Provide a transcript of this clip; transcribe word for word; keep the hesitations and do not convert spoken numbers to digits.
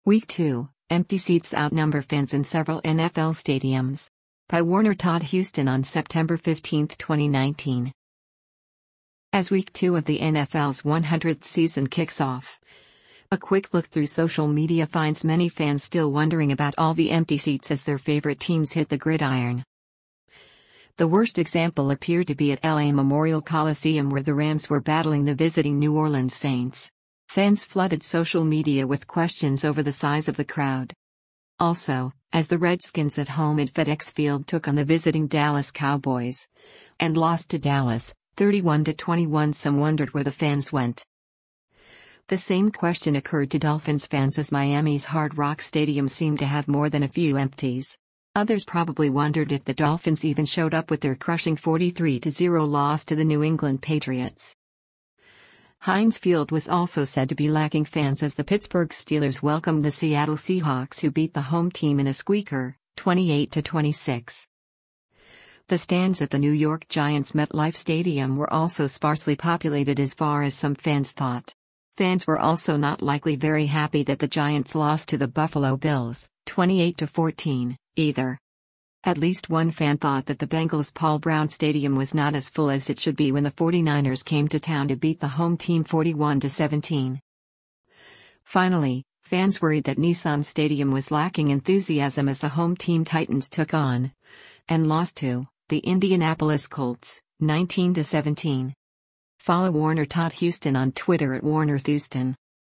Week two, empty seats outnumber fans in several N F L stadiums. By Warner Todd Huston on September fifteenth, twenty nineteen. As Week two of the N F L's one hundredth season kicks off, a quick look through social media finds many fans still wondering about all the empty seats as their favorite teams hit the gridiron. The worst example appeared to be at L A Memorial Coliseum, where the Rams were battling the visiting New Orleans Saints. Fans flooded social media with questions over the size of the crowd. Also, as the Redskins at home at FedEx Field took on the visiting Dallas Cowboys and lost to Dallas, thirty-one to twenty-one, some wondered where the fans went. The same question occurred to Dolphins fans, as Miami's Hard Rock Stadium seemed to have more than a few empties. Others probably wondered if the Dolphins even showed up with their crushing forty-three to zero loss to the New England Patriots. Heinz Field was also said to be lacking fans as the Pittsburgh Steelers welcomed the Seattle Seahawks, who beat the home team in a squeaker, twenty-eight to twenty-six. The stands at the New York Giants' MetLife Stadium were also sparsely populated, as far as some fans thought. Fans were also not likely very happy that the Giants lost to the Buffalo Bills, twenty-eight to fourteen, either. At least one fan thought that the Bengals' Paul Brown Stadium was not as full as it should be when the forty-niners came to town to beat the home team forty-one to seventeen. Finally, fans worried that Nissan Stadium was lacking enthusiasm as the home team Titans took on and lost to the Indianapolis Colts, nineteen to seventeen. Follow Warner Todd Huston on Twitter at Warner Thuston.